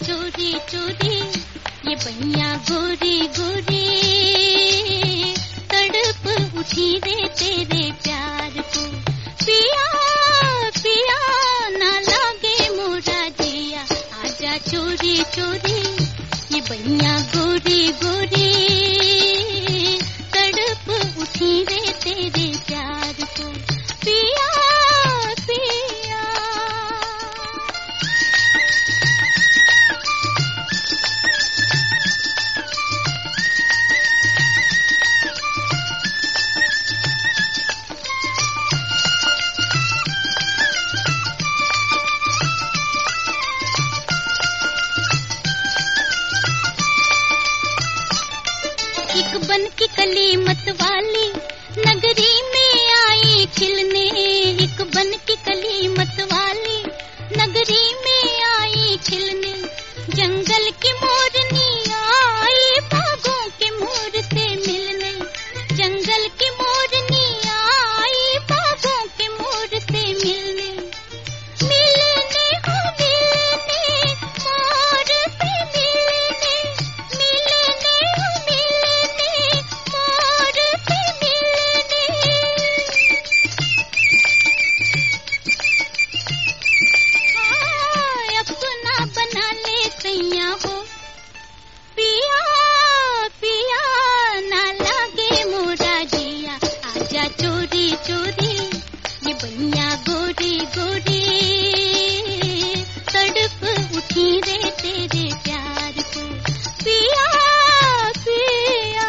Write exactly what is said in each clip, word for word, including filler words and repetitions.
चोरी चोरी ये बनिया गोरी गोरी तड़प उठी रे तेरे प्यार को। पिया पिया ना लागे मोरा जिया, आजा चोरी चोरी ये बनिया गोरी गोरी तड़प उठी रे तेरे प्यार को। पिया एक बन की कली मत वाली नगरी में आई खिलने, एक बन की कली मत वाली नगरी में आई खिलने। जंगल की मोरनी आई बागों के मोर से मिलने, जंगल की मोरनी आई बागों के मोर से मिलने। मिलने हो मिलने मोर से मिलने, मिलने हो मिलने मोर से मिलने। हाँ, अपना बना ले सैया हो, पिया पिया ना लागे मोरा जिया, आजा चोरी चोरी ये बनिया गोरी गोरी तड़प उठी रे तेरे प्यार को। पिया पिया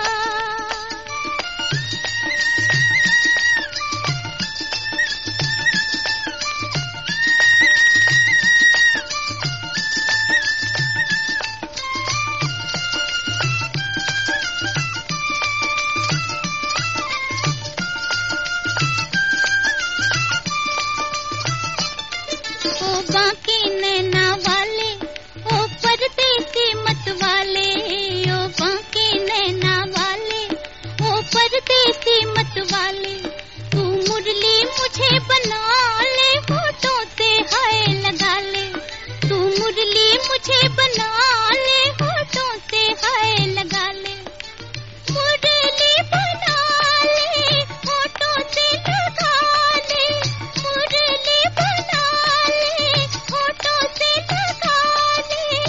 ओ बाकी नैना वाले ओ परदेसी मत वाले, ओ बाकी नैना वाले ओ परदेसी मत वाले। तू मुरली मुझे बना ले होठों से हाय लगा ले, तू मुरली मुझे बना ले होठों से हाय लगा ले। मुरली बना ले होठों से लगा ले, मुरली बना ले होठों से लगा ले।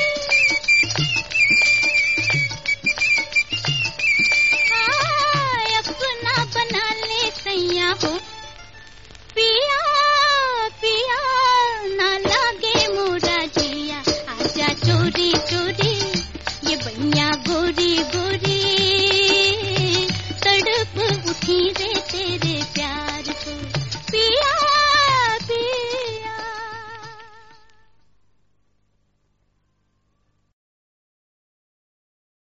हाँ, अपना बना ले सैया हो, पिया पिया ना लागे मोरा जिया, आजा चोरी चोरी ये बनिया गोरी गोरी